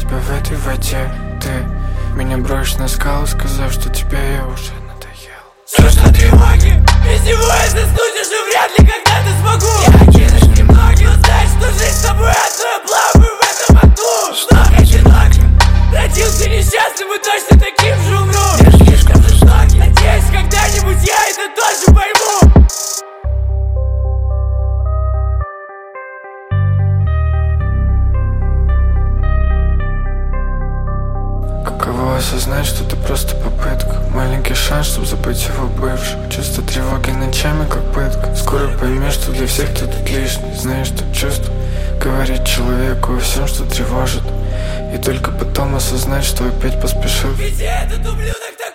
тебя в этой воде. Ты меня бросишь на скалу, сказав, что тебе я уже надоел. Слышно тревоги, без него я заснуть уже вряд ли когда-то смогу. Я окинусь немногим, но знаешь, что жизнь с тобой одно, я плаваю в этом аду. Снова одинок, родился несчастным и точно таким же умру. Я слишком жестокий, надеюсь, когда-нибудь я это тоже пойму. Каково осознать, что это просто попытка, маленький шанс, чтобы забыть его бывшего. Чувство тревоги ночами, как пытка. Скоро поймешь, что для всех ты тут лишний. Знаешь, что чувство говорит человеку о всем, что тревожит, и только потом осознать, что опять поспешил. Ведь этот ублюдок